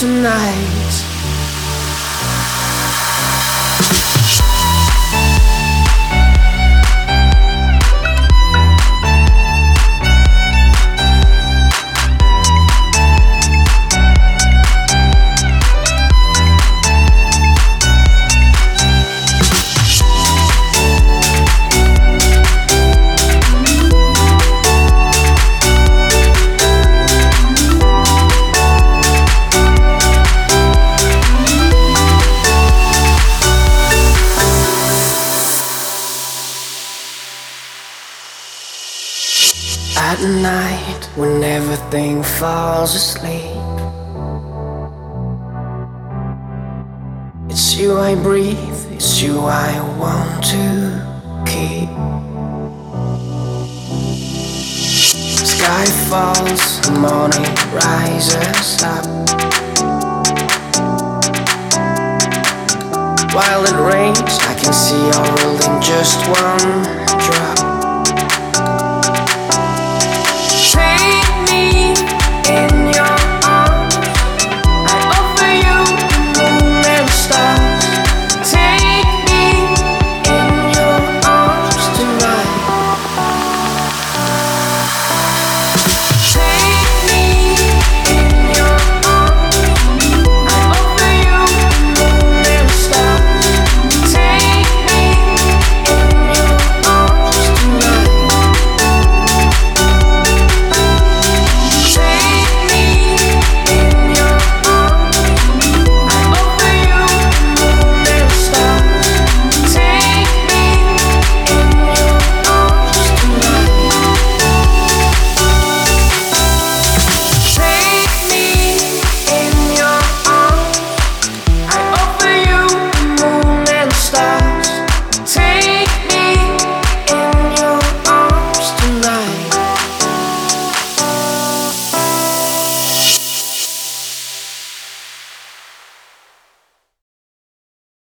tonight. At night, when everything falls asleep, it's you I breathe, it's you I want to keep. Sky falls, the morning rises up. While it rains, I can see your world in just one drop.